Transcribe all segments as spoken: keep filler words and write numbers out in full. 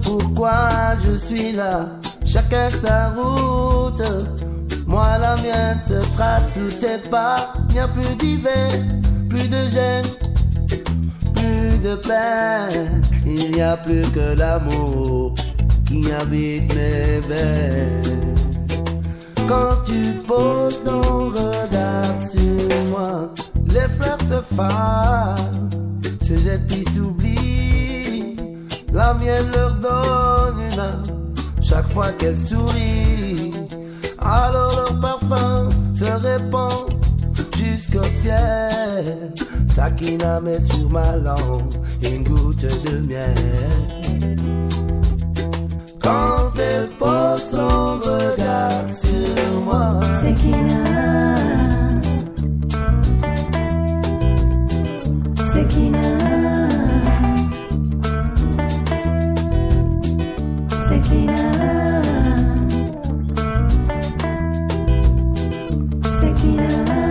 pourquoi je suis là. Chacun sa route, moi la mienne se trace sous tes pas. Il n'y a plus d'hiver, plus de gêne, plus de peine. Il n'y a plus que l'amour qui habite mes veines. Quand tu poses ton regard sur moi, les fleurs se fanent, se jettent puis s'oublient. La mienne leur donne une âme chaque fois qu'elle sourit. Alors leur parfum se répand jusqu'au ciel. Sakina met sur ma langue une goutte de miel. Quand elle pose son regard sur moi, Sakina, Sakina, Sakina, Sakina.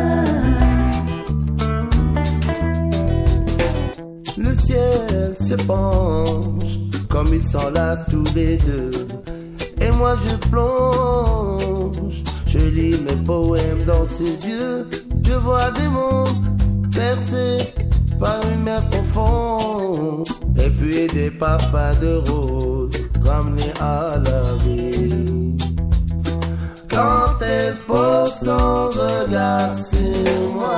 Le ciel se penche comme ils s'enlacent tous les deux. Et moi je plonge, je lis mes poèmes dans ses yeux. Je vois des mondes bercés par une mer profonde. Et puis des parfums de roses ramenés à la vie. Quand elle pose son regard sur moi,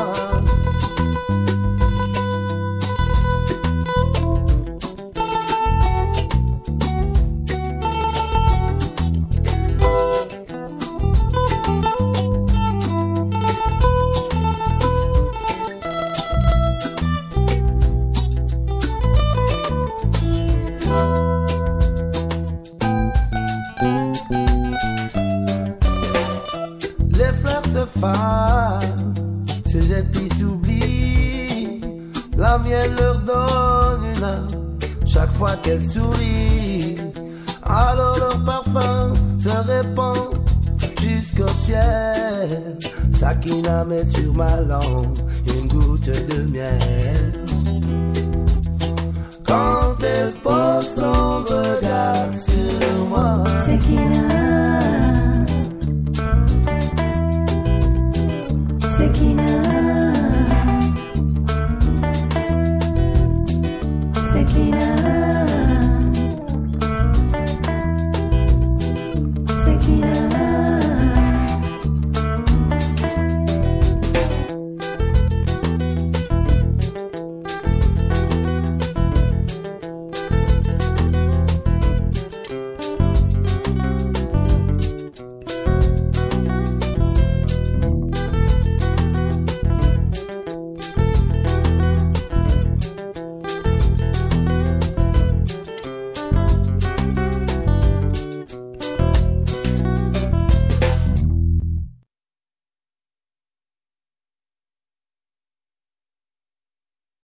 se jette puis s'oublie. La mienne leur donne une âme chaque fois qu'elle sourit. Alors leur parfum se répand jusqu'au ciel. Sakina met sur ma langue une goutte de miel. Quand